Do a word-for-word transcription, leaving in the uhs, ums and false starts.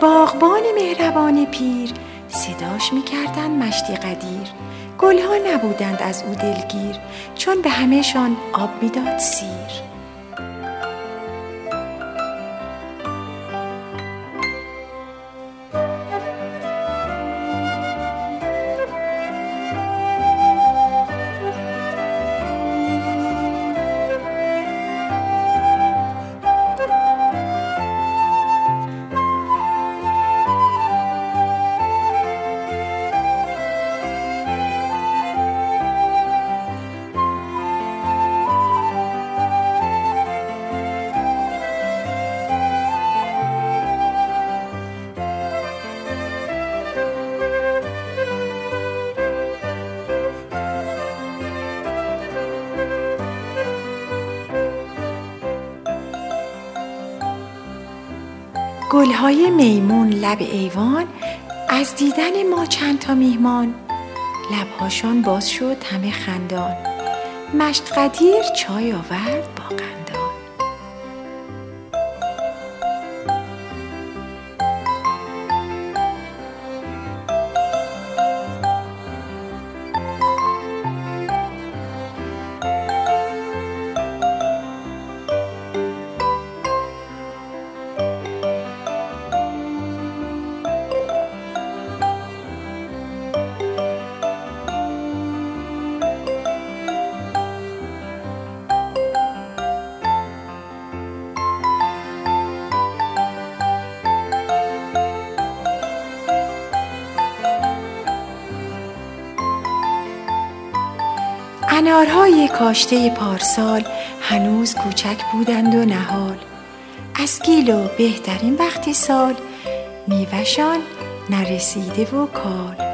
باغبان مهربان پیر صداش می‌کردند مشتی قدیر. گلها نبودند از او دلگیر، چون به همه‌شان آب می‌داد سیر. گلهای میمون لب ایوان، از دیدن ما چند تا میهمان. لبهاشان باز شد همه خندان، مشت قدیر چای آورد با قندان. انارهای کاشته پارسال هنوز کوچک بودند و نهال. از گیل و بهترین وقت سال، میوه‌شان نرسیده و کال.